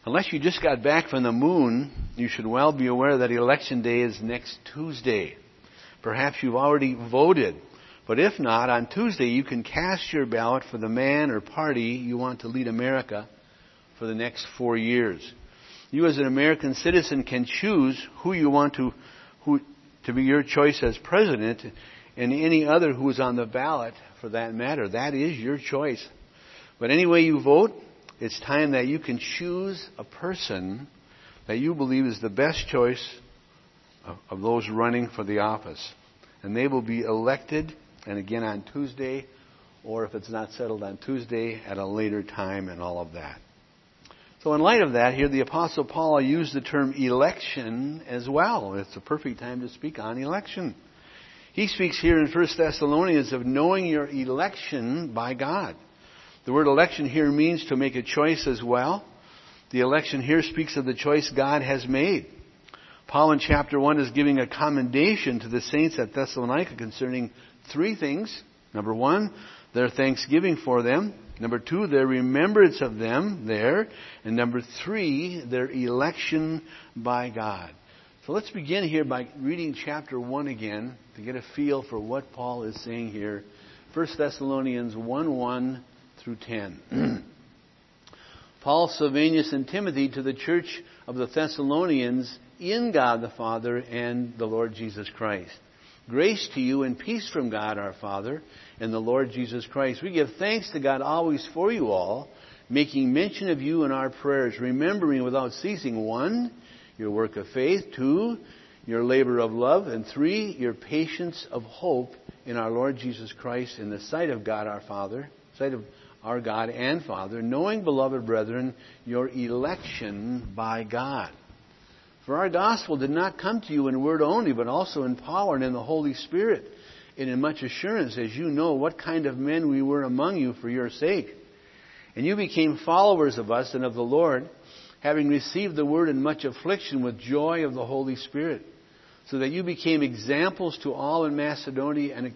Unless you just got back from the moon, you should well be aware that Election Day is next Tuesday. Perhaps you've already voted. But if not, on Tuesday you can cast your ballot for the man or party you want to lead America for the next 4 years. You as an American citizen can choose who you want to be your choice as president, and any other who is on the ballot for that matter. That is your choice. But anyway you vote, it's time that you can choose a person that you believe is the best choice of those running for the office. And they will be elected, and again on Tuesday, or if it's not settled on Tuesday, at a later time and all of that. So in light of that, here the Apostle Paul used the term election as well. It's a perfect time to speak on election. He speaks here in 1 Thessalonians of knowing your election by God. The word election here means to make a choice as well. The election here speaks of the choice God has made. Paul in chapter 1 is giving a commendation to the saints at Thessalonica concerning 3 things. Number 1, their thanksgiving for them. Number 2, their remembrance of them there. And number 3, their election by God. So let's begin here by reading chapter 1 again to get a feel for what Paul is saying here. 1 Thessalonians 1:1 through 10. Paul, Silvanus, and Timothy to the church of the Thessalonians in God the Father and the Lord Jesus Christ. Grace to you and peace from God our Father and the Lord Jesus Christ. We give thanks to God always for you all, making mention of you in our prayers, remembering without ceasing, 1, your work of faith, 2, your labor of love, and 3, your patience of hope in our Lord Jesus Christ in the sight of God our Father, sight of our God and Father, knowing, beloved brethren, your election by God. For our gospel did not come to you in word only, but also in power and in the Holy Spirit, and in much assurance, as you know what kind of men we were among you for your sake. And you became followers of us and of the Lord, having received the word in much affliction with joy of the Holy Spirit, so that you became examples to all in Macedonia and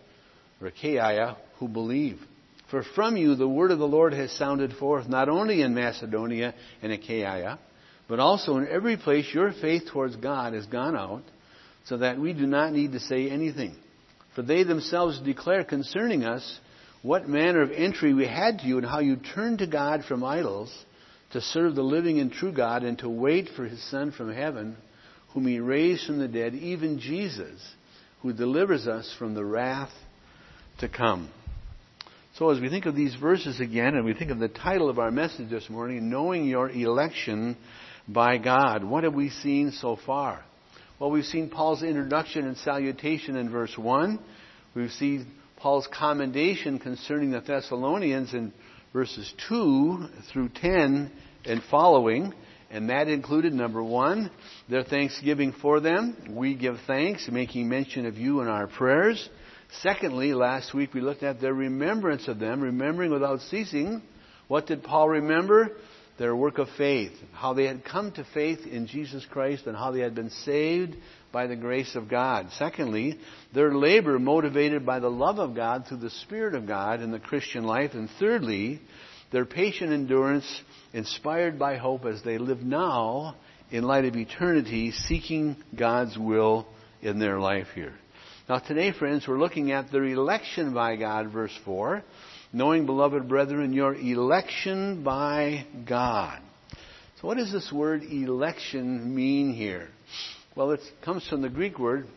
Achaia, who believe. For from you the word of the Lord has sounded forth, not only in Macedonia and Achaia, but also in every place your faith towards God has gone out, so that we do not need to say anything. For they themselves declare concerning us what manner of entry we had to you, and how you turned to God from idols to serve the living and true God, and to wait for His Son from heaven, whom He raised from the dead, even Jesus, who delivers us from the wrath to come. So as we think of these verses again, and we think of the title of our message this morning, Knowing Your Election by God, what have we seen so far? Well, we've seen Paul's introduction and salutation in verse 1. We've seen Paul's commendation concerning the Thessalonians in verses 2 through 10 and following. And that included, number 1, their thanksgiving for them. We give thanks, making mention of you in our prayers. Secondly, last week we looked at their remembrance of them, remembering without ceasing. What did Paul remember? Their work of faith, how they had come to faith in Jesus Christ and how they had been saved by the grace of God. Secondly, their labor motivated by the love of God through the Spirit of God in the Christian life. And thirdly, their patient endurance inspired by hope as they live now in light of eternity, seeking God's will in their life here. Now today, friends, we're looking at their election by God, verse 4. Knowing, beloved brethren, your election by God. So what does this word election mean here? Well, it comes from the Greek word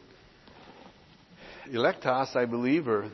electos, I believe, or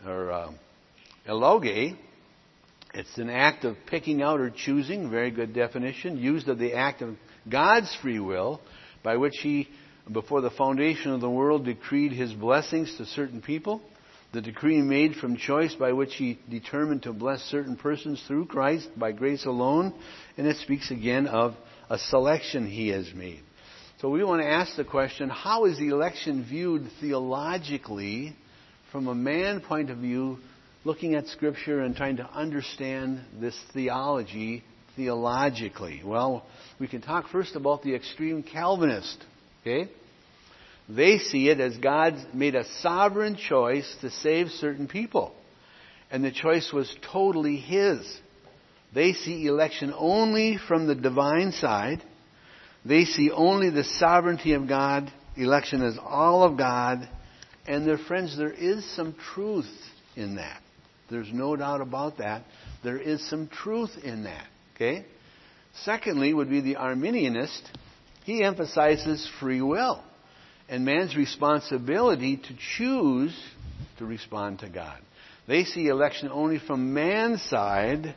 eloge. It's an act of picking out or choosing, very good definition, used of the act of God's free will, by which He, before the foundation of the world, decreed His blessings to certain people. The decree made from choice by which He determined to bless certain persons through Christ by grace alone. And it speaks again of a selection He has made. So we want to ask the question, how is the election viewed theologically from a man point of view, looking at Scripture and trying to understand this theology theologically? Well, we can talk first about the extreme Calvinist. Okay? They see it as God made a sovereign choice to save certain people. And the choice was totally His. They see election only from the divine side. They see only the sovereignty of God. Election is all of God. And their friends, there is some truth in that. There's no doubt about that. There is some truth in that. Okay? Secondly would be the Arminianist. He emphasizes free will and man's responsibility to choose to respond to God. They see election only from man's side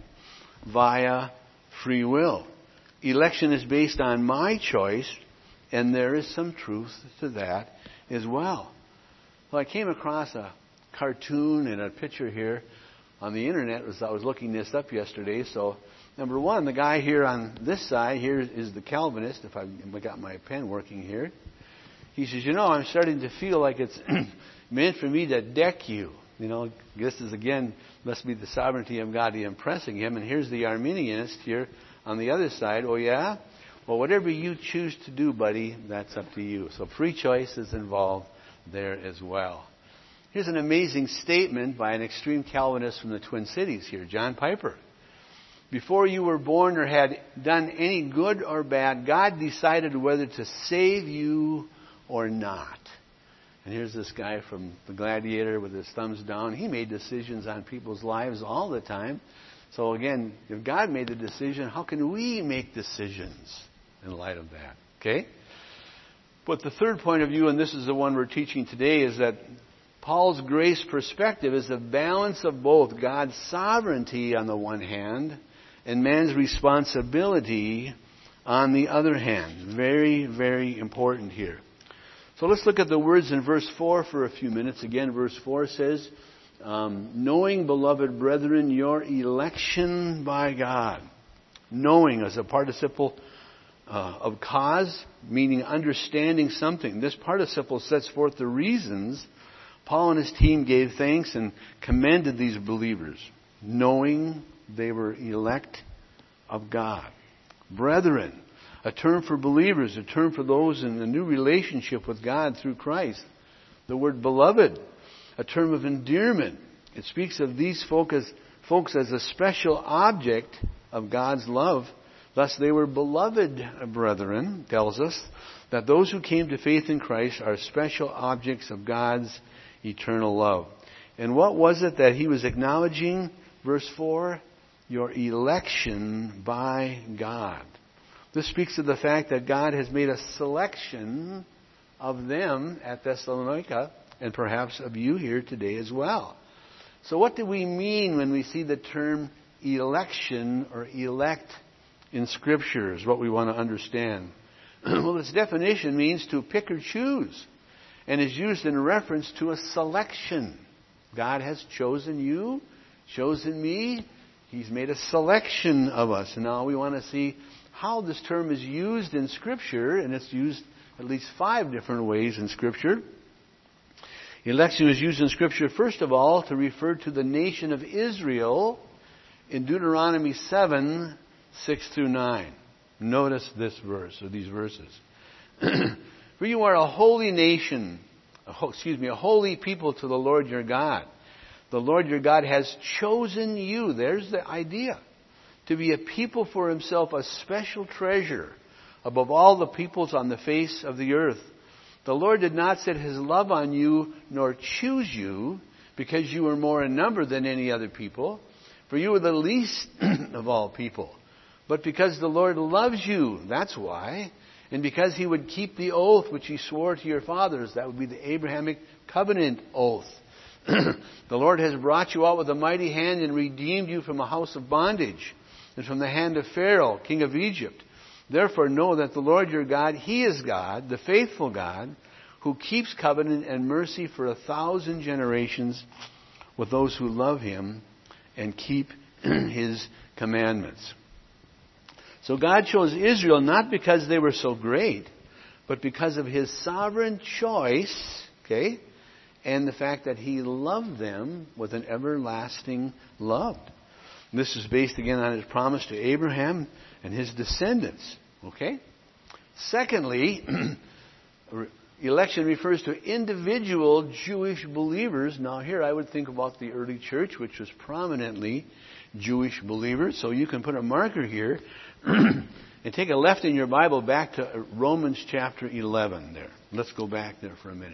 via free will. Election is based on my choice, and there is some truth to that as well. Well, I came across a cartoon and a picture here on the internet as I was looking this up yesterday. So, number one, the guy here on this side here is the Calvinist, if I got my pen working here. He says, I'm starting to feel like it's meant for me to deck you. This is, again, must be the sovereignty of God impressing him. And here's the Arminianist here on the other side. Oh, yeah? Well, whatever you choose to do, buddy, that's up to you. So free choice is involved there as well. Here's an amazing statement by an extreme Calvinist from the Twin Cities here, John Piper. Before you were born or had done any good or bad, God decided whether to save you or not. And here's this guy from the Gladiator with his thumbs down. He made decisions on people's lives all the time. So again, if God made the decision, how can we make decisions in light of that? Okay? But the third point of view, and this is the one we're teaching today, is that Paul's grace perspective is a balance of both God's sovereignty on the one hand and man's responsibility on the other hand. Very, very important here. So let's look at the words in verse 4 for a few minutes. Again, verse 4 says, knowing, beloved brethren, your election by God. Knowing as a participle of cause, meaning understanding something. This participle sets forth the reasons Paul and his team gave thanks and commended these believers, knowing they were elect of God. Brethren, a term for believers, a term for those in a new relationship with God through Christ. The word beloved, a term of endearment. It speaks of these folks as a special object of God's love. Thus they were beloved brethren, tells us, that those who came to faith in Christ are special objects of God's eternal love. And what was it that he was acknowledging? Verse 4, your election by God. This speaks of the fact that God has made a selection of them at Thessalonica and perhaps of you here today as well. So what do we mean when we see the term election or elect in Scripture is what we want to understand. Well, its definition means to pick or choose and is used in reference to a selection. God has chosen you, chosen me. He's made a selection of us. And now we want to see how this term is used in Scripture, and it's used at least 5 different ways in Scripture. Election is used in Scripture, first of all, to refer to the nation of Israel in Deuteronomy 7, 6 through 9. Notice this verse, or these verses. For you are a holy nation, a holy people to the Lord your God. The Lord your God has chosen you, there's the idea, to be a people for himself, a special treasure above all the peoples on the face of the earth. The Lord did not set his love on you, nor choose you, because you were more in number than any other people, for you were the least of all people. But because the Lord loves you, that's why, and because he would keep the oath which he swore to your fathers, that would be the Abrahamic covenant oath. The Lord has brought you out with a mighty hand and redeemed you from a house of bondage and from the hand of Pharaoh, king of Egypt. Therefore know that the Lord your God, he is God, the faithful God, who keeps covenant and mercy for 1,000 generations with those who love him and keep his commandments. So God chose Israel not because they were so great, but because of his sovereign choice, okay, and the fact that he loved them with an everlasting love. This is based again on his promise to Abraham and his descendants. Okay? Secondly, election refers to individual Jewish believers. Now here I would think about the early church, which was prominently Jewish believers. So you can put a marker here and take a left in your Bible back to Romans chapter 11 there. Let's go back there for a minute.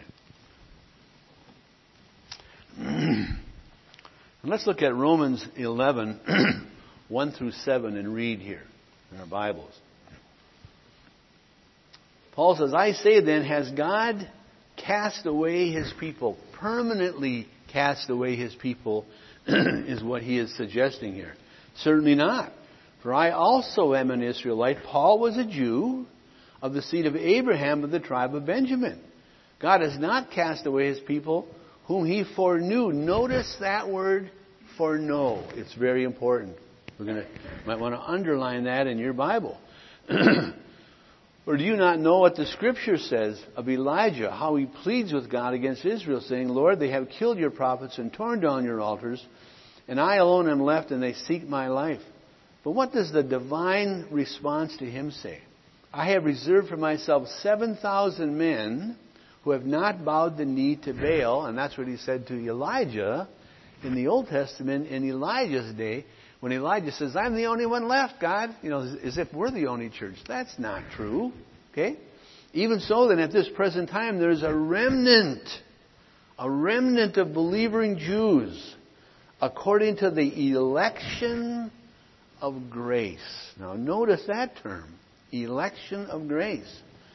And let's look at Romans 11, 1 through 7 and read here in our Bibles. Paul says, I say then, has God cast away His people, permanently cast away His people, is what he is suggesting here. Certainly not. For I also am an Israelite. Paul was a Jew of the seed of Abraham of the tribe of Benjamin. God has not cast away His people whom He foreknew. Notice that word, foreknow. It's very important. Might want to underline that in your Bible. Or do you not know what the Scripture says of Elijah, how he pleads with God against Israel, saying, Lord, they have killed your prophets and torn down your altars, and I alone am left, and they seek my life. But what does the divine response to him say? I have reserved for myself 7,000 men who have not bowed the knee to Baal, and that's what he said to Elijah in the Old Testament in Elijah's day, when Elijah says, I'm the only one left, God, as if we're the only church. That's not true. Okay? Even so, then, at this present time, there's a remnant of believing Jews, according to the election of grace. Now, notice that term, election of grace.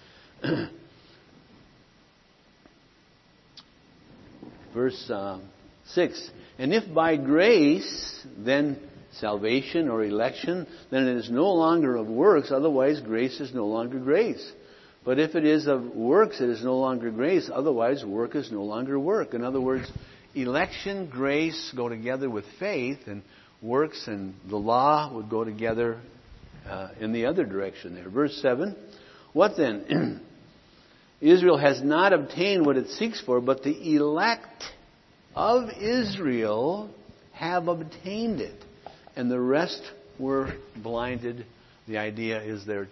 Verse 6, and if by grace, then salvation or election, then it is no longer of works, otherwise grace is no longer grace. But if it is of works, it is no longer grace, otherwise work is no longer work. In other words, election, grace go together with faith, and works and the law would go together in the other direction there. Verse 7, what then? Israel has not obtained what it seeks for, but the elect of Israel have obtained it. And the rest were blinded. The idea is they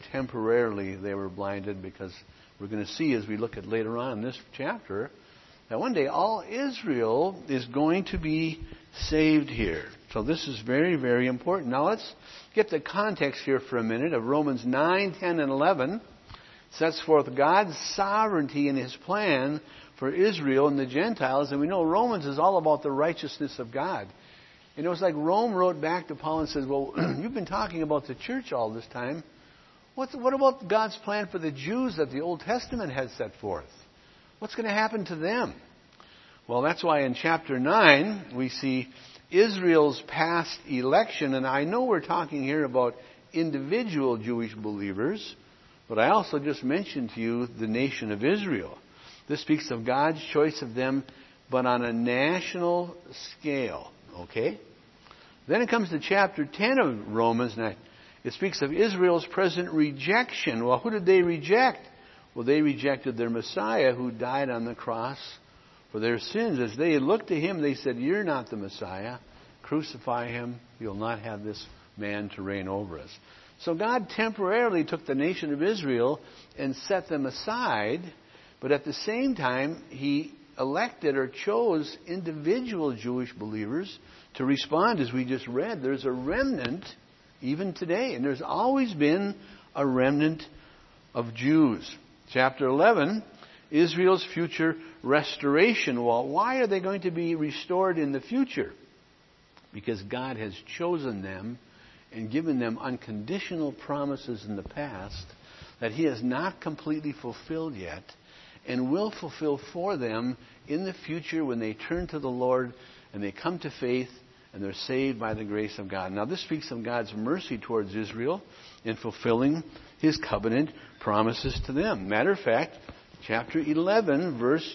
were blinded, because we're going to see as we look at later on in this chapter that one day all Israel is going to be saved here. So this is very, very important. Now let's get the context here for a minute of Romans 9, 10, and 11. Sets forth God's sovereignty and His plan for Israel and the Gentiles. And we know Romans is all about the righteousness of God. And it was like Rome wrote back to Paul and says, well, you've been talking about the church all this time. What about God's plan for the Jews that the Old Testament has set forth? What's going to happen to them? Well, that's why in chapter 9 we see Israel's past election. And I know we're talking here about individual Jewish believers, but I also just mentioned to you the nation of Israel. This speaks of God's choice of them, but on a national scale. Okay? Then it comes to chapter 10 of Romans, and it speaks of Israel's present rejection. Well, who did they reject? Well, they rejected their Messiah who died on the cross for their sins. As they looked to Him, they said, you're not the Messiah. Crucify Him. You'll not have this man to reign over us. So God temporarily took the nation of Israel and set them aside, but at the same time, He elected or chose individual Jewish believers to respond, as we just read. There's a remnant even today, and there's always been a remnant of Jews. Chapter 11, Israel's future restoration. Well, why are they going to be restored in the future? Because God has chosen them and given them unconditional promises in the past that He has not completely fulfilled yet, and will fulfill for them in the future when they turn to the Lord and they come to faith and they're saved by the grace of God. Now this speaks of God's mercy towards Israel in fulfilling His covenant promises to them. Matter of fact, chapter 11, verse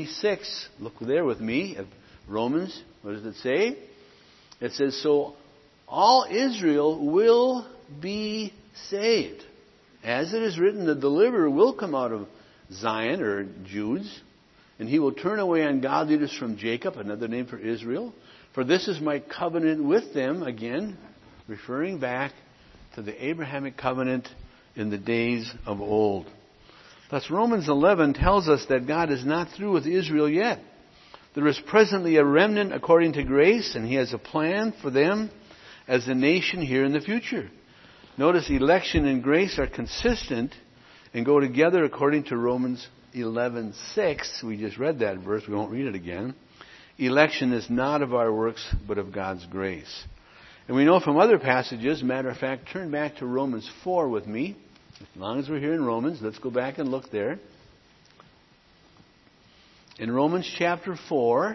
26. Look there with me at Romans. What does it say? It says, so all Israel will be saved. As it is written, the deliverer will come out of Zion, or Judes, and He will turn away ungodliness from Jacob, another name for Israel. For this is my covenant with them, again, referring back to the Abrahamic covenant in the days of old. Thus, Romans 11 tells us that God is not through with Israel yet. There is presently a remnant according to grace, and He has a plan for them. as a nation here in the future. Notice election and grace are consistent and go together according to Romans 11:6. We just read that verse. We won't read it again. Election is not of our works, but of God's grace. And we know from other passages, matter of fact, turn back to Romans 4 with me. As long as we're here in Romans, let's go back and look there. In Romans chapter 4,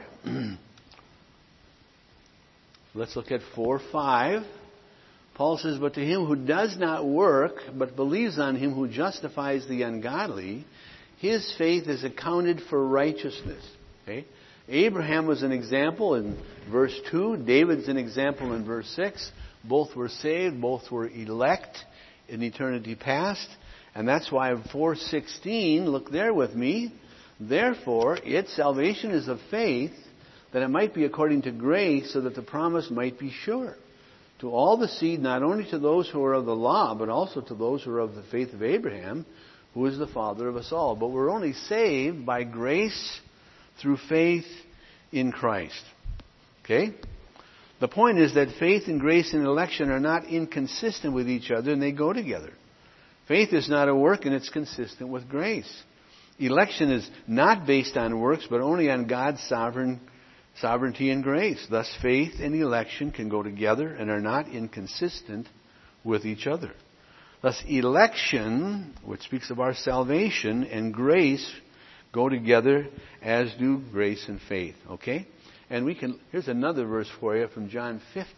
let's look at 4:5. Paul says, "But to him who does not work, but believes on him who justifies the ungodly, his faith is accounted for righteousness." Okay? Abraham was an example in verse 2. David's an example in verse 6. Both were saved. Both were elect in eternity past. And that's why in 4:16, look there with me, "Therefore, its salvation is of faith, that it might be according to grace, so that the promise might be sure. To all the seed, not only to those who are of the law, but also to those who are of the faith of Abraham, who is the father of us all." But we're only saved by grace through faith in Christ. Okay? The point is that faith and grace and election are not inconsistent with each other, and they go together. Faith is not a work, and it's consistent with grace. Election is not based on works, but only on God's sovereignty and grace. Thus, faith and election can go together and are not inconsistent with each other. Thus, election, which speaks of our salvation, and grace go together, as do grace and faith. Okay? And here's another verse for you from John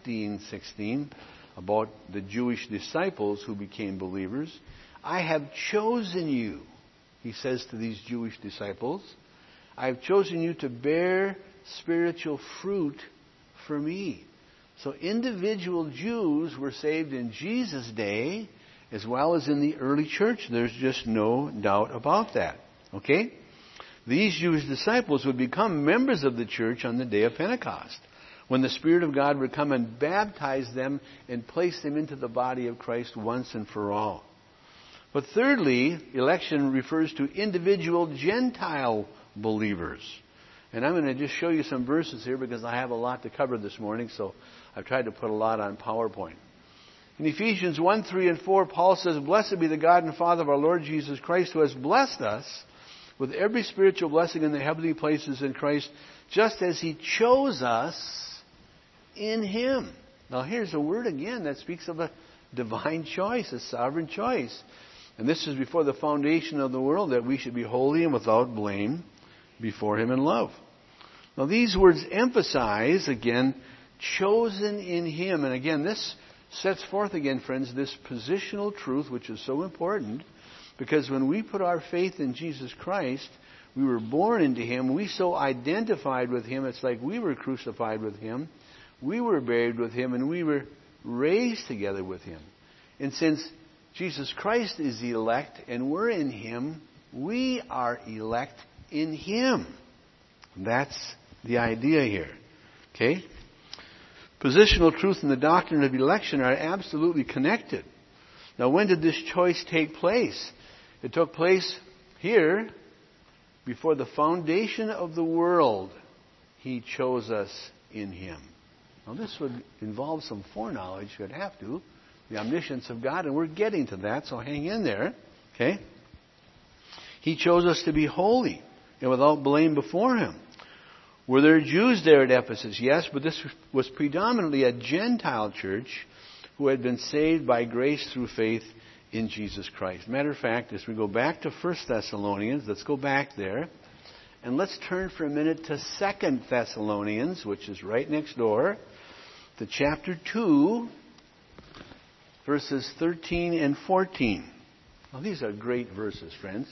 15:16 about the Jewish disciples who became believers. "I have chosen you," he says to these Jewish disciples, "I have chosen you to bear spiritual fruit for me." So individual Jews were saved in Jesus' day as well as in the early church. There's just no doubt about that. Okay? These Jewish disciples would become members of the church on the day of Pentecost, when the Spirit of God would come and baptize them and place them into the body of Christ once and for all. But thirdly, election refers to individual Gentile believers. And I'm going to just show you some verses here because I have a lot to cover this morning, so I've tried to put a lot on PowerPoint. In Ephesians 1:3 and 4, Paul says, "Blessed be the God and Father of our Lord Jesus Christ, who has blessed us with every spiritual blessing in the heavenly places in Christ, just as He chose us in Him." Now here's a word again that speaks of a divine choice, a sovereign choice. "And this is before the foundation of the world, that we should be holy and without blame before Him in love." Now these words emphasize, again, chosen in Him. And again, this sets forth again, friends, this positional truth, which is so important, because when we put our faith in Jesus Christ, we were born into Him. We so identified with Him, it's like we were crucified with Him. We were buried with Him, and we were raised together with Him. And since Jesus Christ is the elect and we're in Him, we are elect in Him. That's the idea here. Okay? Positional truth and the doctrine of election are absolutely connected. Now, when did this choice take place? It took place here before the foundation of the world. He chose us in Him. Now, this would involve some foreknowledge. You'd have to. The omniscience of God, and we're getting to that, so hang in there. Okay? He chose us to be holy and without blame before Him. Were there Jews there at Ephesus? Yes, but this was predominantly a Gentile church who had been saved by grace through faith in Jesus Christ. Matter of fact, as we go back to 1 Thessalonians, let's go back there, and let's turn for a minute to 2 Thessalonians, which is right next door, to chapter 2, verses 13 and 14. Now, these are great verses, friends.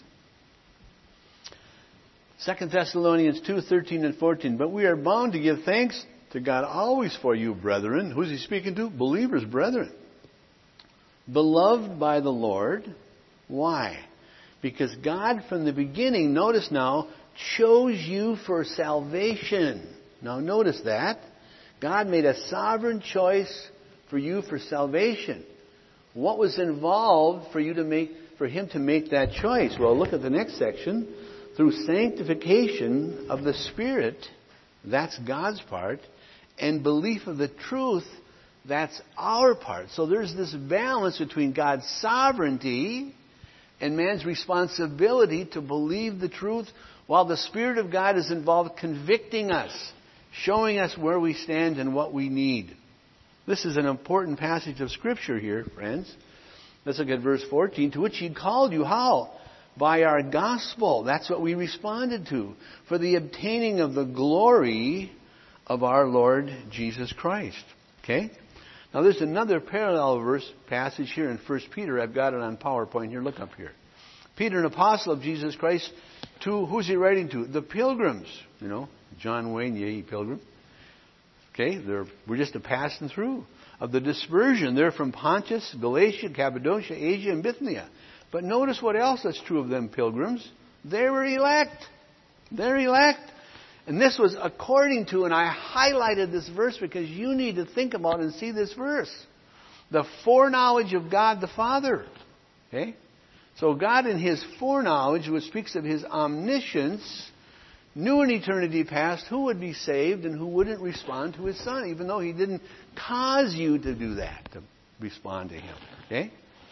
2 Thessalonians 2, 13 and 14. "But we are bound to give thanks to God always for you, brethren." Who's he speaking to? Believers, brethren. "Beloved by the Lord." Why? Because God from the beginning, notice now, chose you for salvation. Now notice that. God made a sovereign choice for you for salvation. What was involved for Him to make that choice? Well, look at the next section. "Through sanctification of the Spirit," that's God's part, "and belief of the truth that's our part. So there's this balance between God's sovereignty and man's responsibility to believe the truth, while the Spirit of God is involved convicting us, showing us where we stand and what we need. This is an important passage of Scripture here, friends. Let's look at verse 14. To which He called you, how? By our gospel. That's what we responded to. For the obtaining of the glory of our Lord Jesus Christ. Okay? Now there's another parallel verse passage here in 1 Peter. I've got it on PowerPoint here. Look up here. Peter, an apostle of Jesus Christ, to, who's he writing to? The pilgrims. You know, John Wayne, yea, pilgrim. Okay, we're just a passing through. Of the dispersion, they're from Pontus, Galatia, Cappadocia, Asia, and Bithynia. But notice what else that's true of them pilgrims. They were elect. They're elect. And this was according to, and I highlighted this verse because you need to think about and see this verse. The foreknowledge of God the Father. Okay? So God in His foreknowledge, which speaks of His omniscience, knew in eternity past who would be saved and who wouldn't respond to His Son, even though He didn't cause you to do that, to respond to Him. Okay?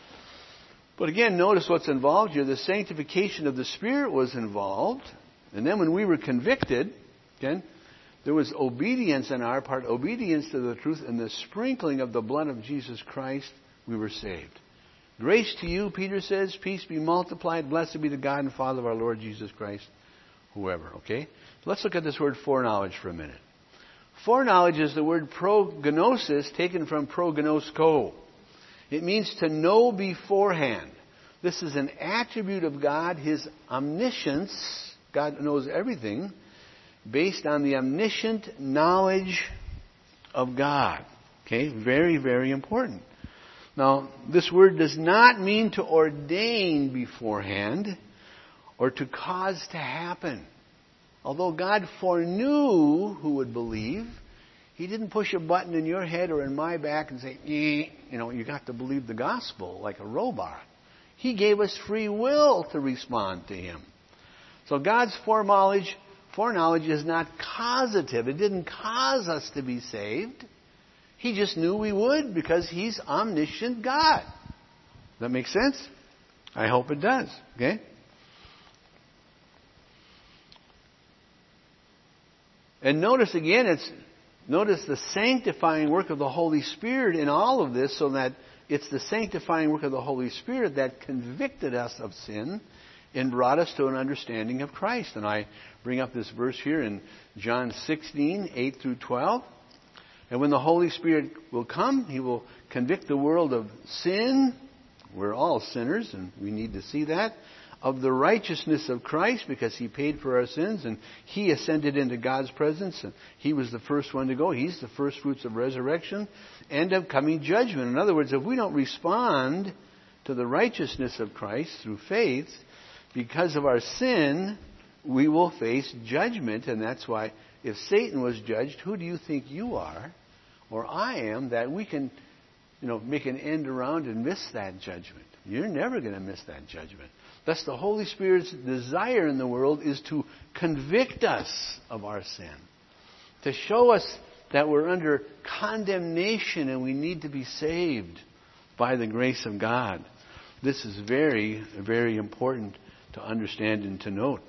But again, notice what's involved here. The sanctification of the Spirit was involved. And then when we were convicted, again, there was obedience on our part, obedience to the truth, and the sprinkling of the blood of Jesus Christ, we were saved. Grace to you, Peter says, peace be multiplied, blessed be the God and Father of our Lord Jesus Christ, whoever, okay? Let's look at this word foreknowledge for a minute. Foreknowledge is the word prognosis, taken from prognosko. It means to know beforehand. This is an attribute of God, His omniscience. God knows everything based on the omniscient knowledge of God. Okay, very, very important. Now, this word does not mean to ordain beforehand or to cause to happen. Although God foreknew who would believe, He didn't push a button in your head or in my back and say, you got to believe the gospel like a robot. He gave us free will to respond to Him. So God's foreknowledge is not causative. It didn't cause us to be saved. He just knew we would because He's omniscient God. Does that make sense? I hope it does. Okay? And notice again, notice the sanctifying work of the Holy Spirit in all of this, so that it's the sanctifying work of the Holy Spirit that convicted us of sin and brought us to an understanding of Christ. And I bring up this verse here in John 16, 8 through 12. And when the Holy Spirit will come, He will convict the world of sin. We're all sinners, and we need to see that. Of the righteousness of Christ, because He paid for our sins, and He ascended into God's presence, and He was the first one to go. He's the first fruits of resurrection, and of coming judgment. In other words, if we don't respond to the righteousness of Christ through faith, because of our sin, we will face judgment. And that's why if Satan was judged, who do you think you are, or I am, that we can, make an end around and miss that judgment? You're never going to miss that judgment. Thus, the Holy Spirit's desire in the world is to convict us of our sin, to show us that we're under condemnation and we need to be saved by the grace of God. This is very, very important to understand and to note.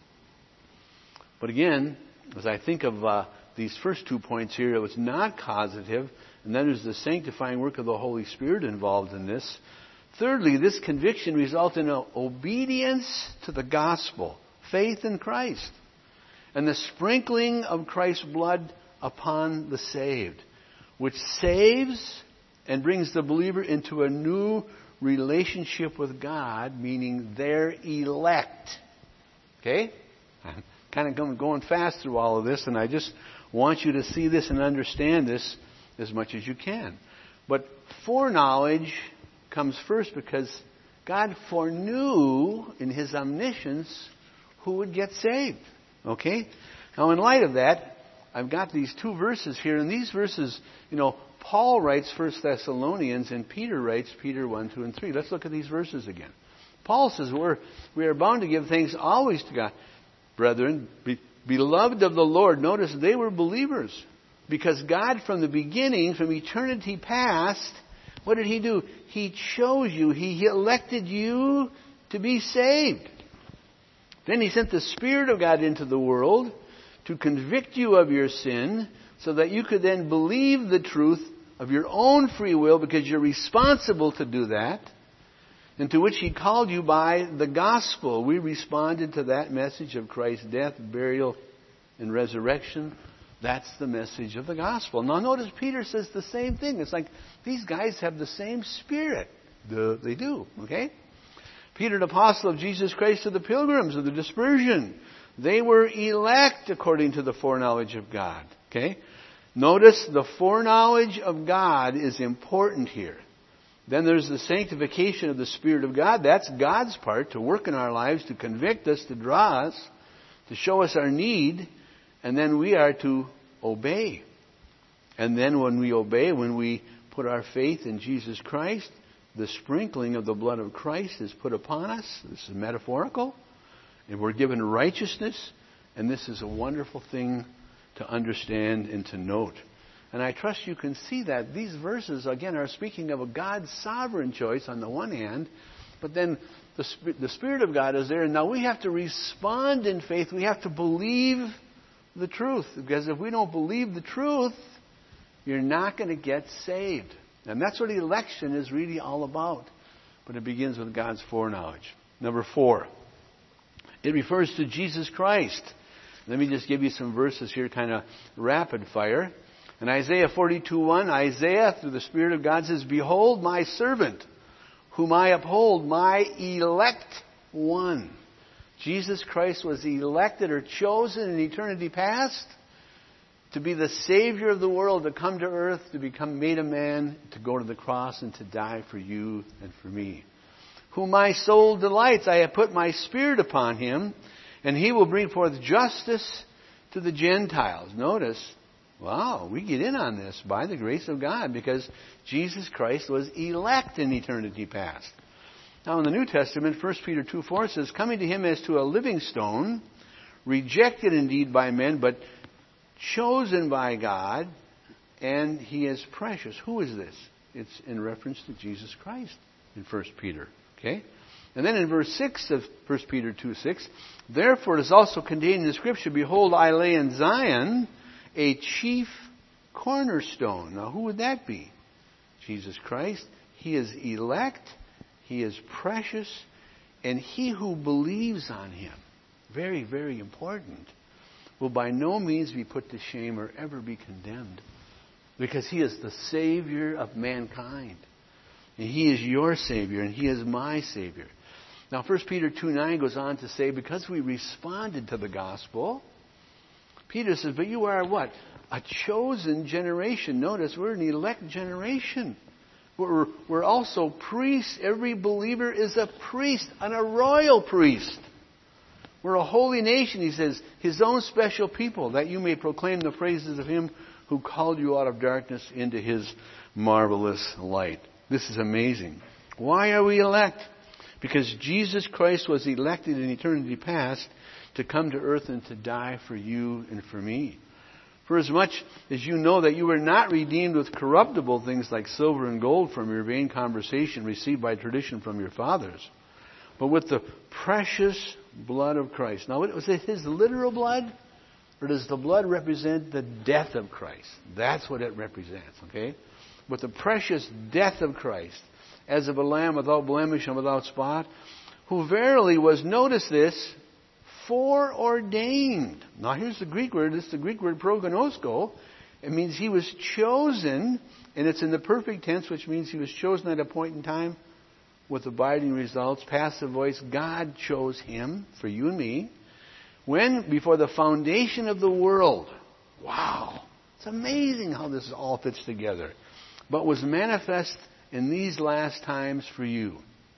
But again, as I think of these first 2 points here, it was not causative, and then there's the sanctifying work of the Holy Spirit involved in this. Thirdly, this conviction results in obedience to the gospel, faith in Christ, and the sprinkling of Christ's blood upon the saved, which saves and brings the believer into a new relationship with God, meaning they're elect. Okay? I'm kind of going fast through all of this, and I just want you to see this and understand this as much as you can. But foreknowledge comes first because God foreknew in His omniscience who would get saved. Okay? Now, in light of that, I've got these 2 verses here, and these verses, Paul writes 1 Thessalonians, and Peter writes Peter 1, 2, and 3. Let's look at these verses again. Paul says we are bound to give thanks always to God. Brethren, beloved of the Lord, notice they were believers. Because God from the beginning, from eternity past, what did He do? He chose you. He elected you to be saved. Then He sent the Spirit of God into the world to convict you of your sin so that you could then believe the truth of your own free will, because you're responsible to do that, and to which He called you by the gospel. We responded to that message of Christ's death, burial, and resurrection. That's the message of the gospel. Now notice Peter says the same thing. It's like these guys have the same spirit. They do, okay? Peter, the apostle of Jesus Christ, to the pilgrims of the dispersion. They were elect according to the foreknowledge of God, okay? Notice the foreknowledge of God is important here. Then there's the sanctification of the Spirit of God. That's God's part, to work in our lives, to convict us, to draw us, to show us our need. And then we are to obey. And then when we obey, when we put our faith in Jesus Christ, the sprinkling of the blood of Christ is put upon us. This is metaphorical. And we're given righteousness. And this is a wonderful thing to understand and to note. And I trust you can see that these verses, again, are speaking of a God's sovereign choice on the one hand, but then the Spirit of God is there. And now we have to respond in faith. We have to believe the truth. Because if we don't believe the truth, you're not going to get saved. And that's what election is really all about. But it begins with God's foreknowledge. Number 4, it refers to Jesus Christ. Let me just give you some verses here, kind of rapid fire. In Isaiah 42:1, Isaiah, through the Spirit of God, says, "Behold my servant, whom I uphold, my elect one." Jesus Christ was elected or chosen in eternity past to be the Savior of the world, to come to earth, to become made a man, to go to the cross and to die for you and for me. "Whom my soul delights, I have put my Spirit upon him, and he will bring forth justice to the Gentiles." Notice, wow, we get in on this by the grace of God, because Jesus Christ was elect in eternity past. Now in the New Testament, 1 Peter 2:4 says, "Coming to him as to a living stone, rejected indeed by men, but chosen by God, and he is precious." Who is this? It's in reference to Jesus Christ in 1 Peter. Okay? And then in verse 6 of 1 Peter 2:6, "Therefore it is also contained in the Scripture, Behold, I lay in Zion a chief cornerstone." Now who would that be? Jesus Christ. He is elect, he is precious, and he who believes on him, very, very important, will by no means be put to shame or ever be condemned. Because he is the Savior of mankind. And he is your Savior, and he is my Savior. Now 1 Peter 2:9 goes on to say, because we responded to the gospel, Peter says, but you are what? A chosen generation. Notice, we're an elect generation. We're also priests. Every believer is a priest, and a royal priest. We're a holy nation, he says, his own special people, that you may proclaim the praises of him who called you out of darkness into his marvelous light. This is amazing. Why are we elect? Because Jesus Christ was elected in eternity past to come to earth and to die for you and for me. For as much as you know that you were not redeemed with corruptible things like silver and gold from your vain conversation received by tradition from your fathers, but with the precious blood of Christ. Now, was it his literal blood? Or does the blood represent the death of Christ? That's what it represents, okay? With the precious death of Christ, as of a lamb without blemish and without spot, who verily was, notice this, foreordained. Now here's the Greek word. It's the Greek word prognosko. It means he was chosen, and it's in the perfect tense, which means he was chosen at a point in time with abiding results. Passive voice, God chose him for you and me. When? Before the foundation of the world. Wow. It's amazing how this all fits together. But was manifest in these last times for you.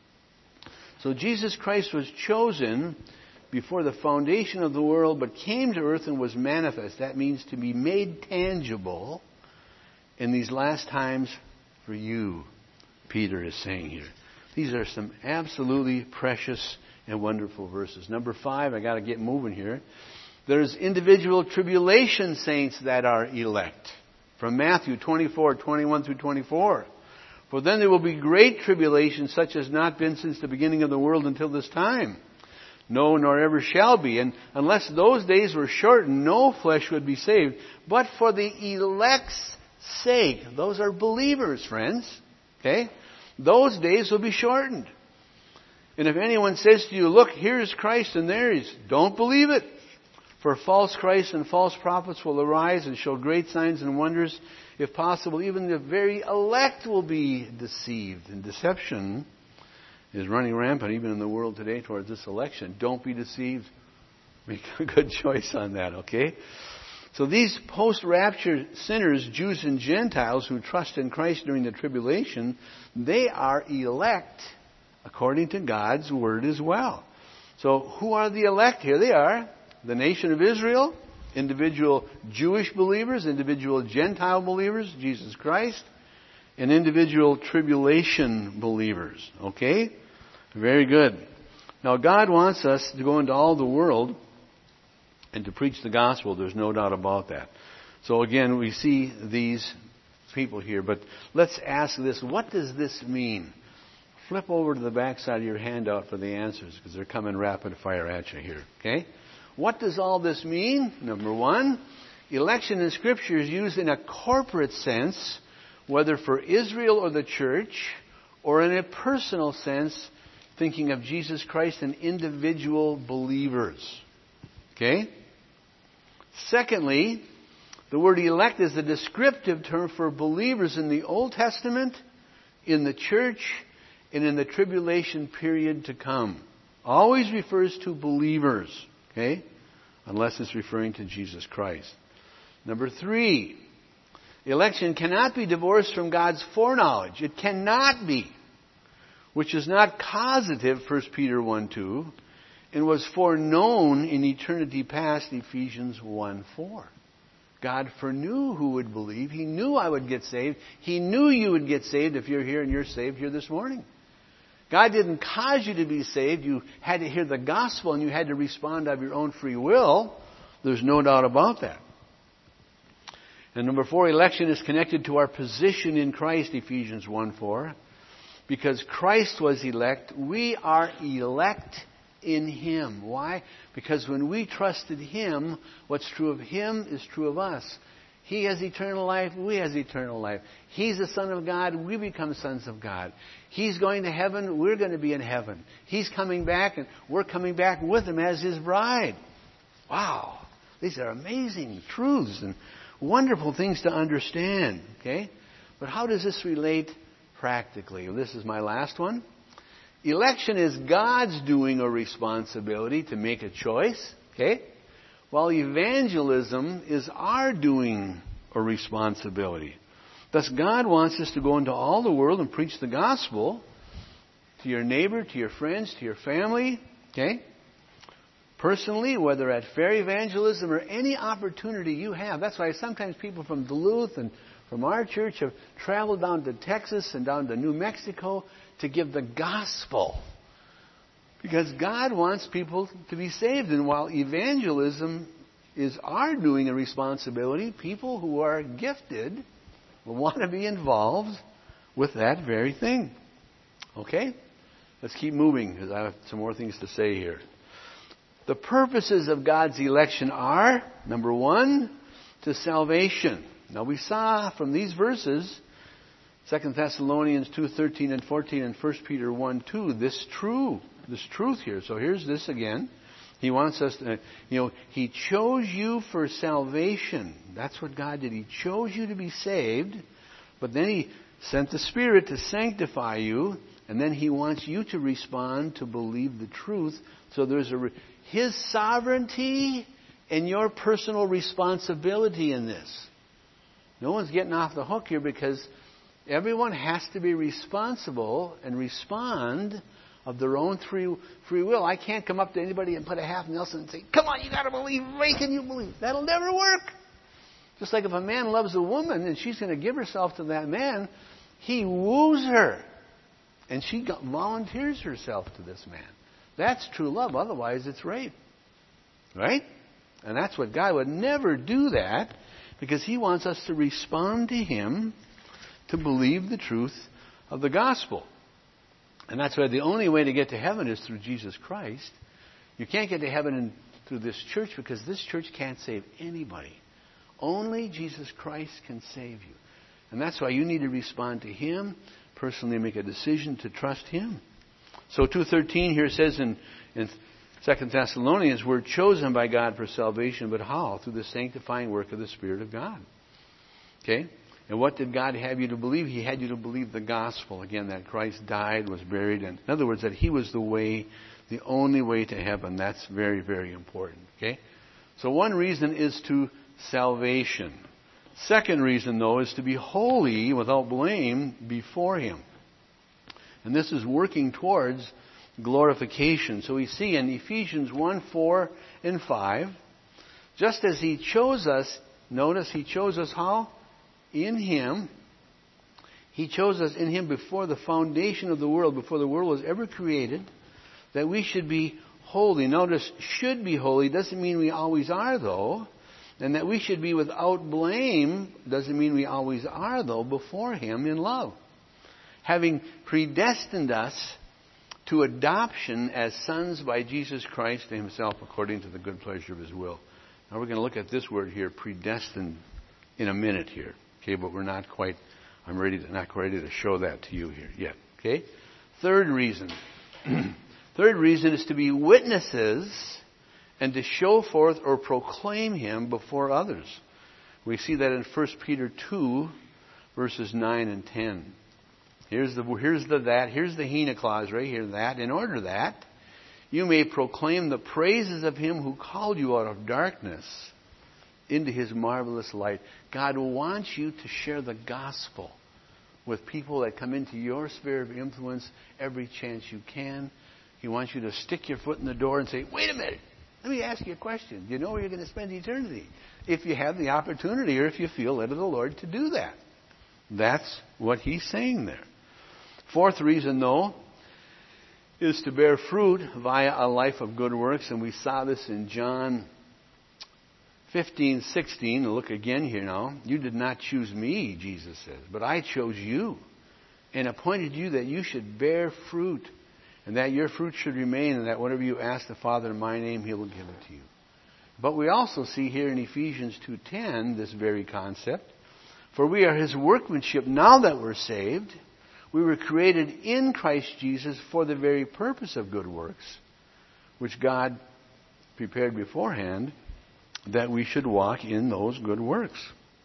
So Jesus Christ was chosen before the foundation of the world, but came to earth and was manifest. That means to be made tangible in these last times for you, Peter is saying here. These are some absolutely precious and wonderful verses. Number 5, I got to get moving here. There's individual tribulation saints that are elect. from Matthew 24:21 through 24. For then there will be great tribulation, such as not been since the beginning of the world until this time. No, nor ever shall be. And unless those days were shortened, no flesh would be saved. But for the elect's sake, those are believers, friends. Okay? Those days will be shortened. And if anyone says to you, look, here is Christ and there he is, don't believe it. For false Christs and false prophets will arise and show great signs and wonders. If possible, even the very elect will be deceived. And deception is running rampant even in the world today towards this election. Don't be deceived. Make a good choice on that, okay? So these post-rapture sinners, Jews and Gentiles who trust in Christ during the tribulation, they are elect according to God's word as well. So who are the elect? Here they are. The nation of Israel, individual Jewish believers, individual Gentile believers, Jesus Christ, and individual tribulation believers. Okay? Very good. Now God wants us to go into all the world and to preach the gospel. There's no doubt about that. So again, we see these people here. But let's ask this. What does this mean? Flip over to the back side of your handout for the answers, because they're coming rapid fire at you here. Okay? What does all this mean? Number one, election in Scripture is used in a corporate sense, whether for Israel or the church, or in a personal sense, thinking of Jesus Christ and individual believers. Okay? Secondly, the word elect is a descriptive term for believers in the Old Testament, in the church, and in the tribulation period to come. Always refers to believers. Okay? Unless it's referring to Jesus Christ. Number three, election cannot be divorced from God's foreknowledge. It cannot be. Which is not causative, 1 Peter 1:2, and was foreknown in eternity past, Ephesians 1:4. God foreknew who would believe. He knew I would get saved. He knew you would get saved if you're here and you're saved here this morning. God didn't cause you to be saved. You had to hear the gospel and you had to respond of your own free will. There's no doubt about that. And number four, election is connected to our position in Christ, Ephesians 1:4. Because Christ was elect, we are elect in Him. Why? Because when we trusted Him, what's true of Him is true of us. He has eternal life, we have eternal life. He's the Son of God, we become sons of God. He's going to heaven, we're going to be in heaven. He's coming back, and we're coming back with Him as His bride. Wow! These are amazing truths and wonderful things to understand. Okay? But how does this relate practically? This is my last one. Election is God's doing or responsibility to make a choice. Okay? While evangelism is our doing or responsibility. Thus, God wants us to go into all the world and preach the gospel to your neighbor, to your friends, to your family. Okay? Personally, whether at fair evangelism or any opportunity you have. That's why sometimes people from Duluth and from our church have traveled down to Texas and down to New Mexico to give the gospel. Because God wants people to be saved. And while evangelism is our doing a responsibility, people who are gifted will want to be involved with that very thing. Okay? Let's keep moving because I have some more things to say here. The purposes of God's election are, number one, to salvation. Now we saw from these verses, 2 Thessalonians 2:13 and 14 and 1 Peter 1:2, this truth here. So here's this again. He wants us to, He chose you for salvation. That's what God did. He chose you to be saved, but then He sent the Spirit to sanctify you, and then He wants you to respond to believe the truth. So there's His sovereignty and your personal responsibility in this. No one's getting off the hook here because everyone has to be responsible and respond of their own free will. I can't come up to anybody and put a half Nelson and say, come on, you got to believe. Right? Can you believe? That'll never work. Just like if a man loves a woman and she's going to give herself to that man, he woos her. And she volunteers herself to this man. That's true love. Otherwise, it's rape. Right? And that's what God would never do that. Because He wants us to respond to Him, to believe the truth of the gospel. And that's why the only way to get to heaven is through Jesus Christ. You can't get to heaven through this church because this church can't save anybody. Only Jesus Christ can save you. And that's why you need to respond to Him, personally make a decision to trust Him. So 2:13 here says in 2 Thessalonians, we're chosen by God for salvation, but how? Through the sanctifying work of the Spirit of God. Okay? And what did God have you to believe? He had you to believe the gospel. Again, that Christ died, was buried. And in other words, that He was the way, the only way to heaven. That's very, very important. Okay? So one reason is to salvation. Second reason, though, is to be holy without blame before Him. And this is working towards glorification. So we see in Ephesians 1, 4, and 5, just as He chose us, notice He chose us how? In Him. He chose us in Him before the foundation of the world, before the world was ever created, that we should be holy. Notice, should be holy doesn't mean we always are, though. And that we should be without blame doesn't mean we always are, though, before Him in love. Having predestined us to adoption as sons by Jesus Christ to Himself according to the good pleasure of His will. Now we're going to look at this word here, predestined, in a minute here. Okay, but we're not quite, not ready to show that to you here yet. Okay? Third reason. Third reason is to be witnesses and to show forth or proclaim Him before others. We see that in 1 Peter 2, verses 9 and 10. Here's the hina clause right here, that, in order that you may proclaim the praises of Him who called you out of darkness into His marvelous light. God wants you to share the gospel with people that come into your sphere of influence every chance you can. He wants you to stick your foot in the door and say, wait a minute, let me ask you a question. Do you know where you're going to spend eternity? If you have the opportunity or if you feel led of the Lord to do that. That's what He's saying there. Fourth reason, though, is to bear fruit via a life of good works. And we saw this in John 15:16. Look again here now. You did not choose me, Jesus says, but I chose you and appointed you that you should bear fruit and that your fruit should remain and that whatever you ask the Father in my name, He will give it to you. But we also see here in Ephesians 2:10 this very concept. For we are His workmanship now that we're saved. We were created in Christ Jesus for the very purpose of good works, which God prepared beforehand that we should walk in those good works.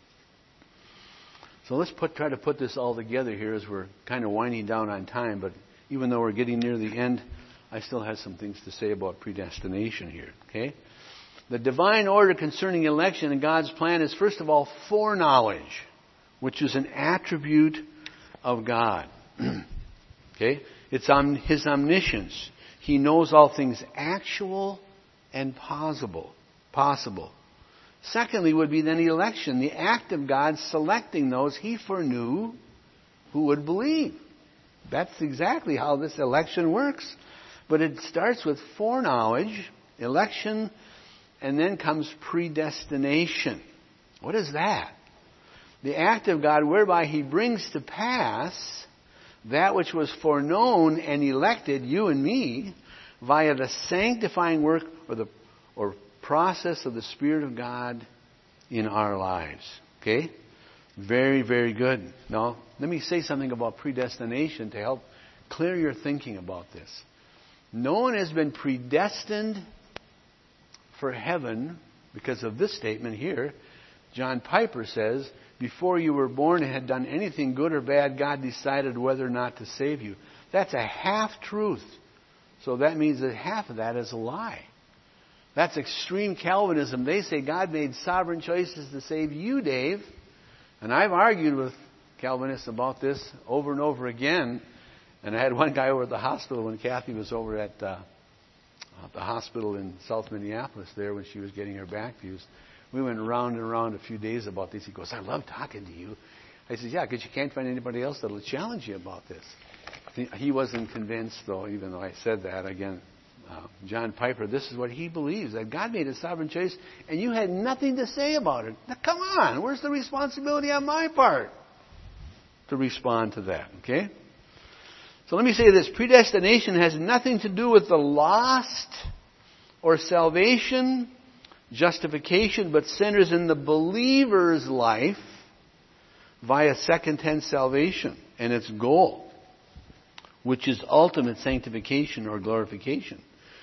So let's try to put this all together here as we're kind of winding down on time. But even though we're getting near the end, I still have some things to say about predestination here. Okay? The divine order concerning election in God's plan is, first of all, foreknowledge, which is an attribute of God. Okay? It's His omniscience. He knows all things actual and possible. Secondly would be then election, the act of God selecting those He foreknew who would believe. That's exactly how this election works. But it starts with foreknowledge, election, and then comes predestination. What is that? The act of God whereby He brings to pass that which was foreknown and elected, you and me, via the sanctifying work or process of the Spirit of God in our lives. Okay? Very, very good. Now, let me say something about predestination to help clear your thinking about this. No one has been predestined for heaven because of this statement here. John Piper says, before you were born and had done anything good or bad, God decided whether or not to save you. That's a half-truth. So that means that half of that is a lie. That's extreme Calvinism. They say God made sovereign choices to save you, Dave. And I've argued with Calvinists about this over and over again. And I had one guy over at the hospital when Kathy was over at the hospital in South Minneapolis there when she was getting her back fused. We went round and round a few days about this. He goes, I love talking to you. I said, yeah, because you can't find anybody else that will challenge you about this. He wasn't convinced, though, even though I said that. Again, John Piper, this is what he believes, that God made a sovereign choice and you had nothing to say about it. Now, come on, where's the responsibility on my part to respond to that? Okay? So let me say this. Predestination has nothing to do with the lost or salvation, justification, but centers in the believer's life via second tense salvation and its goal, which is ultimate sanctification or glorification.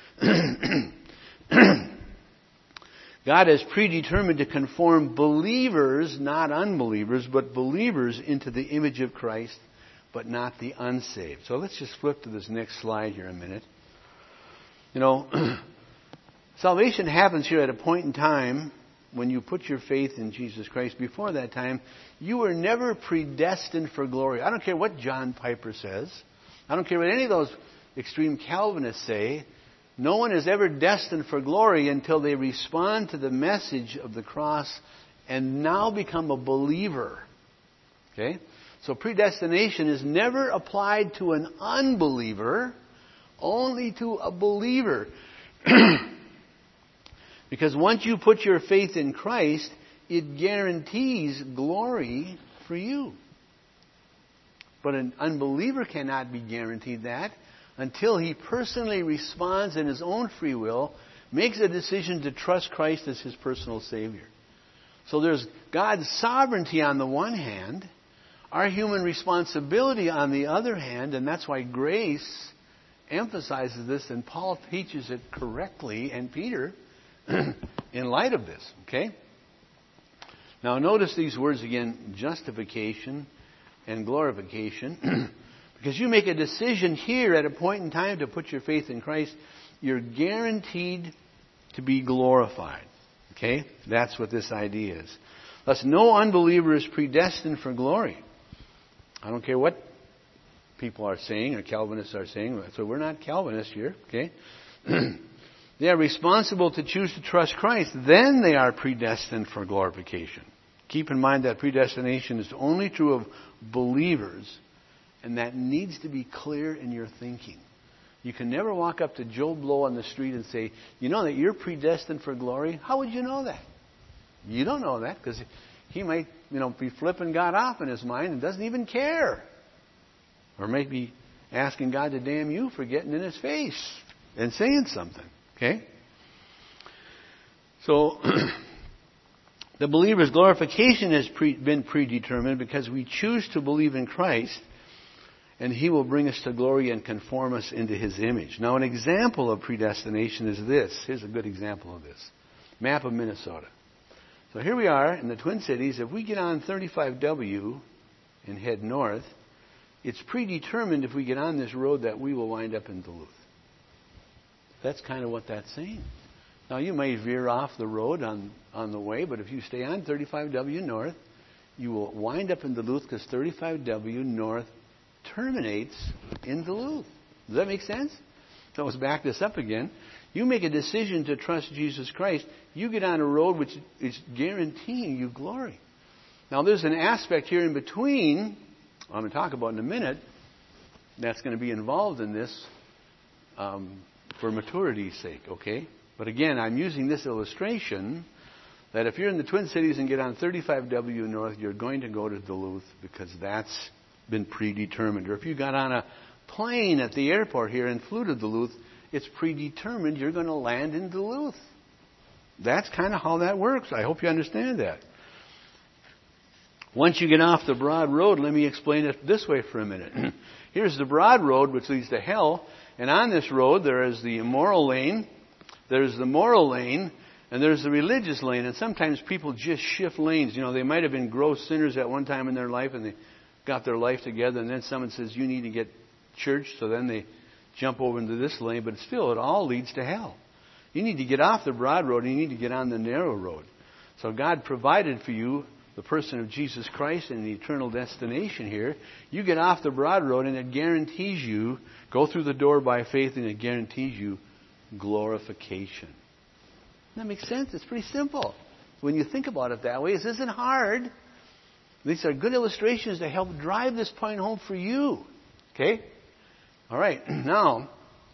God has predetermined to conform believers, not unbelievers, but believers into the image of Christ, but not the unsaved. So let's just flip to this next slide here a minute. You know, salvation happens here at a point in time when you put your faith in Jesus Christ. Before that time, you were never predestined for glory. I don't care what John Piper says. I don't care what any of those extreme Calvinists say. No one is ever destined for glory until they respond to the message of the cross and now become a believer. Okay? So predestination is never applied to an unbeliever, only to a believer. Because once you put your faith in Christ, it guarantees glory for you. But an unbeliever cannot be guaranteed that until he personally responds in his own free will, makes a decision to trust Christ as his personal Savior. So there's God's sovereignty on the one hand, our human responsibility on the other hand, and that's why grace emphasizes this, and Paul teaches it correctly, and Peter, in light of this. Okay? Now notice these words again, justification and glorification. Because you make a decision here at a point in time to put your faith in Christ, you're guaranteed to be glorified. Okay? That's what this idea is. Thus, no unbeliever is predestined for glory. I don't care what people are saying or Calvinists are saying. So we're not Calvinists here. Okay? They are responsible to choose to trust Christ. Then they are predestined for glorification. Keep in mind that predestination is only true of believers. And that needs to be clear in your thinking. You can never walk up to Joe Blow on the street and say, you know that you're predestined for glory? How would you know that? You don't know that because he might, be flipping God off in his mind and doesn't even care. Or maybe asking God to damn you for getting in his face and saying something. Okay? So, the believer's glorification has been predetermined because we choose to believe in Christ. And He will bring us to glory and conform us into His image. Now, an example of predestination is this. Here's a good example of this. Map of Minnesota. So here we are in the Twin Cities. If we get on 35W and head north, it's predetermined if we get on this road that we will wind up in Duluth. That's kind of what that's saying. Now, you may veer off the road on the way, but if you stay on 35W north, you will wind up in Duluth because 35W north terminates in Duluth. Does that make sense? So let's back this up again. You make a decision to trust Jesus Christ. You get on a road which is guaranteeing you glory. Now there's an aspect here in between, I'm going to talk about in a minute, that's going to be involved in this for maturity's sake, okay? But again, I'm using this illustration that if you're in the Twin Cities and get on 35W North, you're going to go to Duluth because that's been predetermined. Or if you got on a plane at the airport here and flew to Duluth, it's predetermined you're going to land in Duluth. That's kind of how that works. I hope you understand that. Once you get off the broad road, let me explain it this way for a minute. Here's the broad road which leads to hell, and on this road there is the immoral lane, there's the moral lane, and there's the religious lane. And sometimes people just shift lanes. They might have been gross sinners at one time in their life and they got their life together, and then someone says, you need to get church, so then they jump over into this lane, but still, it all leads to hell. You need to get off the broad road, and you need to get on the narrow road. So God provided for you the person of Jesus Christ and the eternal destination here. You get off the broad road, and it guarantees you, go through the door by faith, and it guarantees you glorification. Doesn't that make sense? It's pretty simple. When you think about it that way, this isn't hard. These are good illustrations to help drive this point home for you. Okay? All right. Now,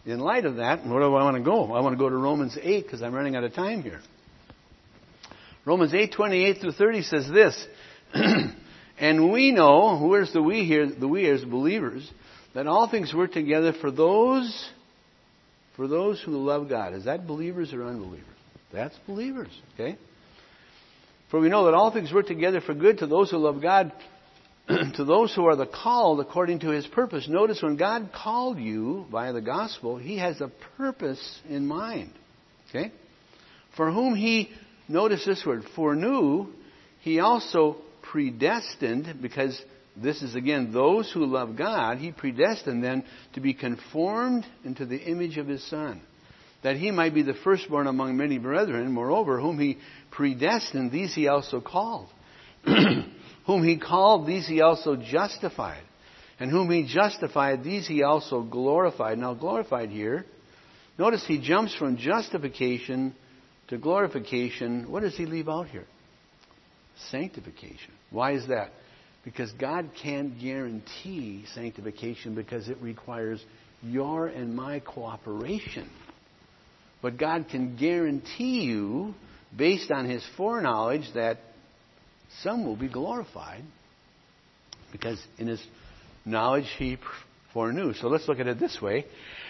in light of that, where do I want to go? I want to go to Romans 8 because I'm running out of time here. Romans 8:28 through 30 says this, and we know, where's the we here? The we is believers, that all things work together for those who love God. Is that believers or unbelievers? That's believers, okay? For we know that all things work together for good to those who love God, to those who are the called according to His purpose. Notice when God called you via the gospel, He has a purpose in mind, okay? For whom He, notice this word, foreknew, He also predestined, because this is again those who love God, He predestined them to be conformed into the image of His Son, that He might be the firstborn among many brethren. Moreover, whom He predestined, these He also called. Whom He called, these He also justified. And whom He justified, these He also glorified. Now glorified here, notice He jumps from justification to glorification. What does He leave out here? Sanctification. Why is that? Because God can't guarantee sanctification because it requires your and my cooperation. But God can guarantee you, based on His foreknowledge, that some will be glorified because in His knowledge He foreknew. So let's look at it this way.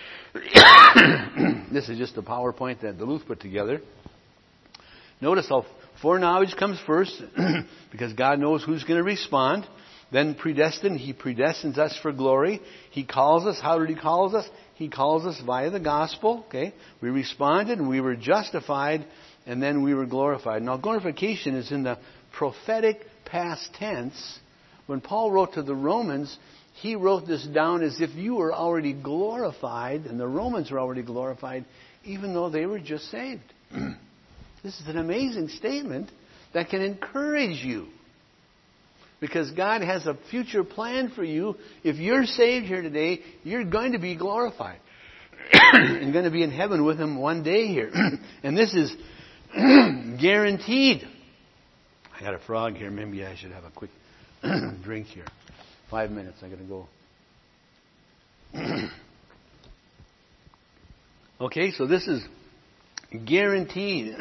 This is just a PowerPoint that Duluth put together. Notice how foreknowledge comes first because God knows who's going to respond. Then predestined, He predestines us for glory. He calls us. How did He call us? He calls us via the gospel. Okay, we responded and we were justified, and then we were glorified. Now, glorification is in the prophetic past tense. When Paul wrote to the Romans, he wrote this down as if you were already glorified, and the Romans were already glorified, even though they were just saved. This is an amazing statement that can encourage you. Because God has a future plan for you. If you're saved here today, you're going to be glorified. And going to be in heaven with Him one day here. And this is guaranteed. I got a frog here. Maybe I should have a quick drink here. 5 minutes. I got to go. Okay, so this is guaranteed.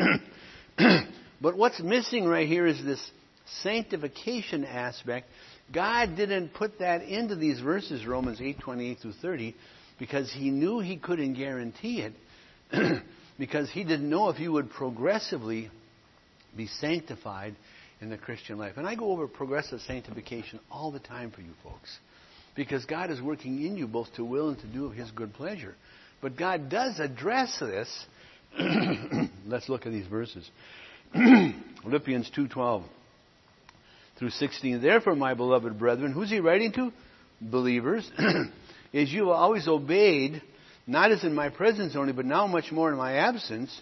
But what's missing right here is this sanctification aspect. God didn't put that into these verses, Romans 8:28 through 30, because He knew He couldn't guarantee it, because He didn't know if you would progressively be sanctified in the Christian life. And I go over progressive sanctification all the time for you folks, because God is working in you both to will and to do of His good pleasure. But God does address this. Let's look at these verses. Philippians 2:12 through 16. Therefore, my beloved brethren, who's He writing to? Believers. As you have always obeyed, not as in my presence only, but now much more in my absence.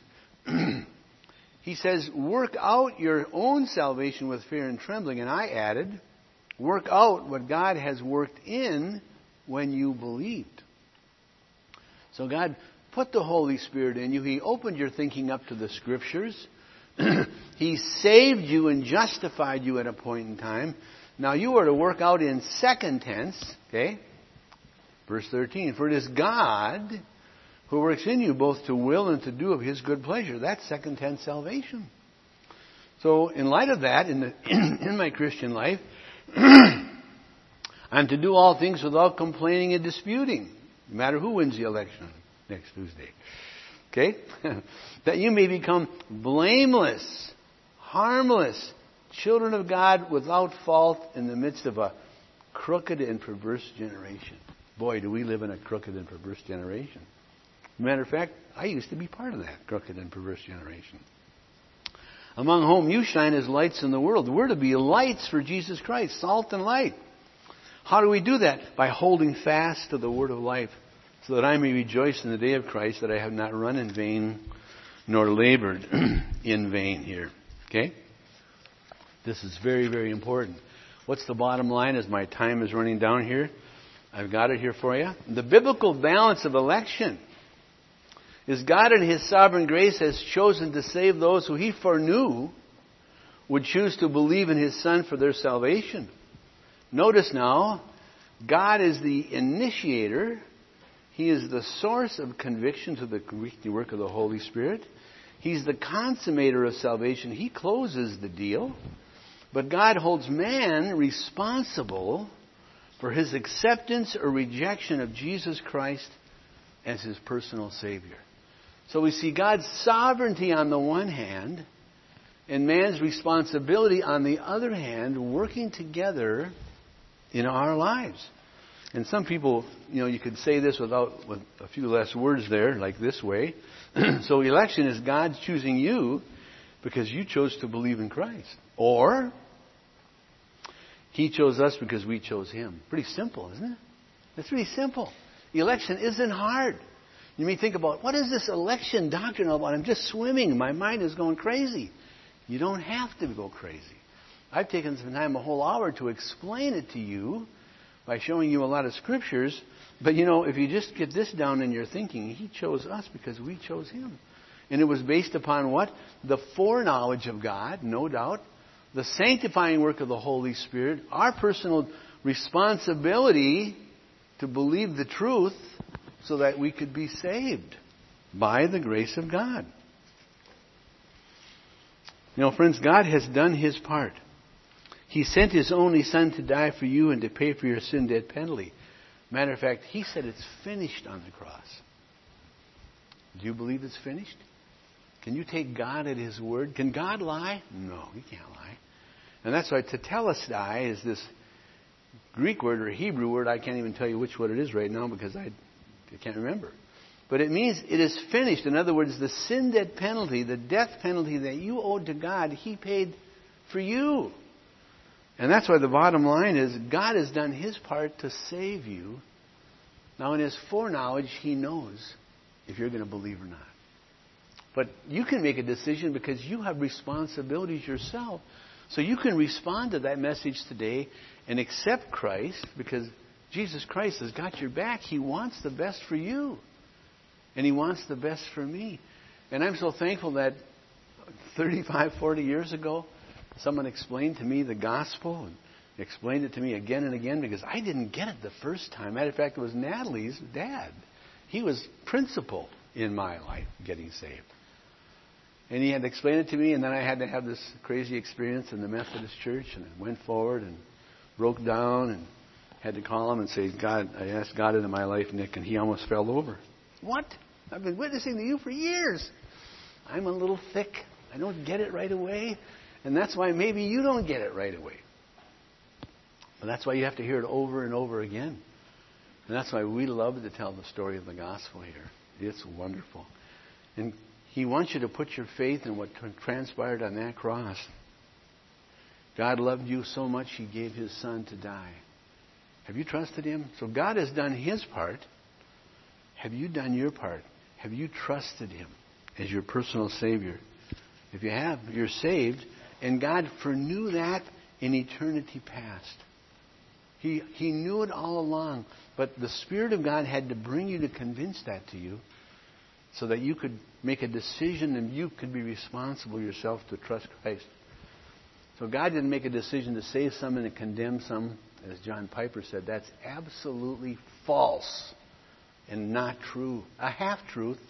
He says, work out your own salvation with fear and trembling. And I added, work out what God has worked in when you believed. So God put the Holy Spirit in you. He opened your thinking up to the Scriptures. He saved you and justified you at a point in time. Now you are to work out in second tense. Okay? Verse 13. For it is God who works in you both to will and to do of His good pleasure. That's second tense salvation. So in light of that, in my Christian life, I'm to do all things without complaining and disputing, no matter who wins the election next Tuesday. Okay? That you may become blameless, harmless, children of God without fault in the midst of a crooked and perverse generation. Boy, do we live in a crooked and perverse generation. Matter of fact, I used to be part of that crooked and perverse generation. Among whom you shine as lights in the world. We're to be lights for Jesus Christ, salt and light. How do we do that? By holding fast to the word of life, so that I may rejoice in the day of Christ, that I have not run in vain, nor labored in vain here. Okay? This is very, very important. What's the bottom line as my time is running down here? I've got it here for you. The biblical balance of election is God in His sovereign grace has chosen to save those who He foreknew would choose to believe in His Son for their salvation. Notice now, God is the initiator. He is the source of conviction to the work of the Holy Spirit. He's the consummator of salvation. He closes the deal. But God holds man responsible for his acceptance or rejection of Jesus Christ as his personal Savior. So we see God's sovereignty on the one hand and man's responsibility on the other hand working together in our lives. And some people, you could say this with a few less words there, like this way. So election is God choosing you because you chose to believe in Christ. Or He chose us because we chose Him. Pretty simple, isn't it? It's pretty simple. Election isn't hard. You may think about, what is this election doctrine all about? I'm just swimming. My mind is going crazy. You don't have to go crazy. I've taken some time, a whole hour, to explain it to you by showing you a lot of scriptures. But if you just get this down in your thinking, He chose us because we chose Him. And it was based upon what? The foreknowledge of God, no doubt. The sanctifying work of the Holy Spirit. Our personal responsibility to believe the truth so that we could be saved by the grace of God. Friends, God has done His part. He sent His only Son to die for you and to pay for your sin debt penalty. Matter of fact, He said it's finished on the cross. Do you believe it's finished? Can you take God at His word? Can God lie? No, He can't lie. And that's why tetelestai is this Greek word or Hebrew word. I can't even tell you which one it is right now because I can't remember. But it means it is finished. In other words, the sin debt penalty, the death penalty that you owed to God, He paid for you. And that's why the bottom line is God has done His part to save you. Now in His foreknowledge, He knows if you're going to believe or not. But you can make a decision because you have responsibilities yourself. So you can respond to that message today and accept Christ because Jesus Christ has got your back. He wants the best for you. And He wants the best for me. And I'm so thankful that 35, 40 years ago, someone explained to me the gospel and explained it to me again and again because I didn't get it the first time. Matter of fact, it was Natalie's dad. He was principal in my life getting saved. And he had to explain it to me, and then I had to have this crazy experience in the Methodist church, and I went forward and broke down and had to call him and say, God, I asked God into my life, Nick, and he almost fell over. What? I've been witnessing to you for years. I'm a little thick. I don't get it right away. And that's why maybe you don't get it right away. But that's why you have to hear it over and over again. And that's why we love to tell the story of the gospel here. It's wonderful. And He wants you to put your faith in what transpired on that cross. God loved you so much, He gave His Son to die. Have you trusted Him? So God has done His part. Have you done your part? Have you trusted Him as your personal Savior? If you have, you're saved. And God foreknew that in eternity past. He knew it all along. But the Spirit of God had to bring you to convince that to you so that you could make a decision and you could be responsible yourself to trust Christ. So God didn't make a decision to save some and to condemn some. As John Piper said, that's absolutely false and not true. A half-truth.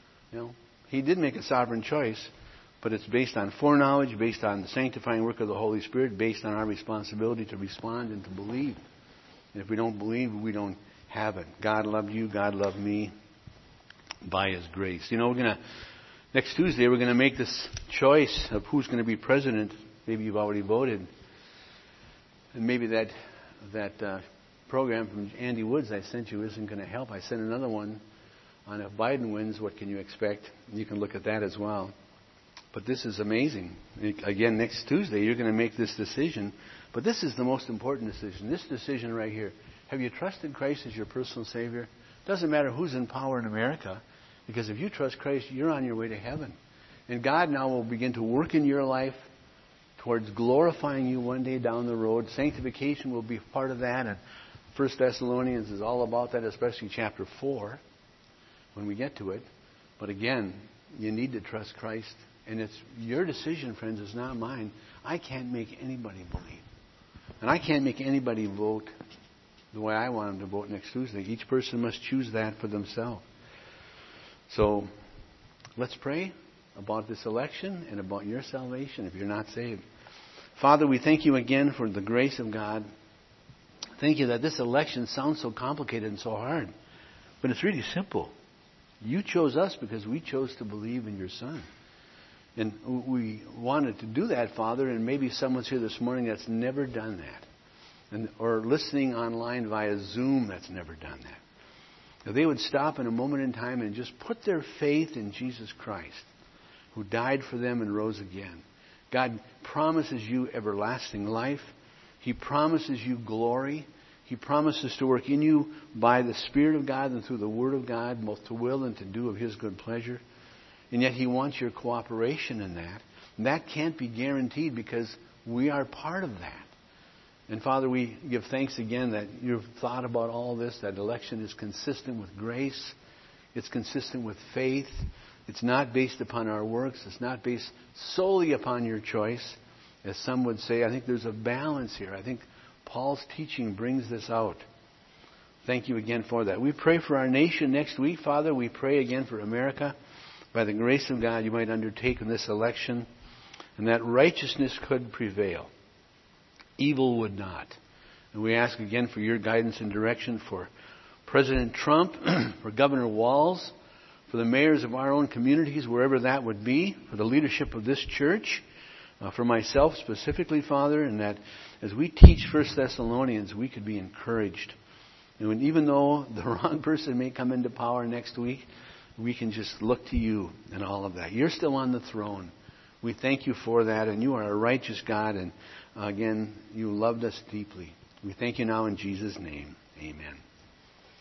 He did make a sovereign choice, but it's based on foreknowledge, based on the sanctifying work of the Holy Spirit, based on our responsibility to respond and to believe. And if we don't believe, we don't have it. God loved you, God loved me by His grace. Next Tuesday we're going to make this choice of who's going to be president. Maybe you've already voted. And maybe that program from Andy Woods I sent you isn't going to help. I sent another one on if Biden wins, what can you expect? You can look at that as well. But this is amazing. Again, next Tuesday, you're going to make this decision. But this is the most important decision. This decision right here. Have you trusted Christ as your personal Savior? Doesn't matter who's in power in America. Because if you trust Christ, you're on your way to heaven. And God now will begin to work in your life towards glorifying you one day down the road. Sanctification will be part of that. And 1 Thessalonians is all about that, especially chapter 4, when we get to it. But again, you need to trust Christ. And it's your decision, friends. It's not mine. I can't make anybody believe. And I can't make anybody vote. the way I want them to vote next Tuesday. Each person must choose that for themselves. So let's pray about this election and about your salvation if you're not saved. Father, we thank you again for the grace of God. Thank you that this election sounds so complicated and so hard, but it's really simple. You chose us because we chose to believe in your Son. And we wanted to do that, Father, and maybe someone's here this morning that's never done that. Or listening online via Zoom that's never done that. If they would stop in a moment in time and just put their faith in Jesus Christ, who died for them and rose again. God promises you everlasting life. He promises you glory. He promises to work in you by the Spirit of God and through the Word of God, both to will and to do of His good pleasure. And yet He wants your cooperation in that. And that can't be guaranteed because we are part of that. And Father, we give thanks again that you've thought about all this, that election is consistent with grace. It's consistent with faith. It's not based upon our works. It's not based solely upon your choice. As some would say, I think there's a balance here. I think Paul's teaching brings this out. Thank you again for that. We pray for our nation next week, Father. We pray again for America. By the grace of God, you might undertake in this election, and that righteousness could prevail. Evil would not. And we ask again for your guidance and direction for President Trump, for Governor Walz, for the mayors of our own communities, wherever that would be, for the leadership of this church, for myself specifically, Father, and that as we teach 1 Thessalonians, we could be encouraged. And even though the wrong person may come into power next week, we can just look to you and all of that. You're still on the throne. We thank you for that, and you are a righteous God, and again, you loved us deeply. We thank you now in Jesus' name. Amen.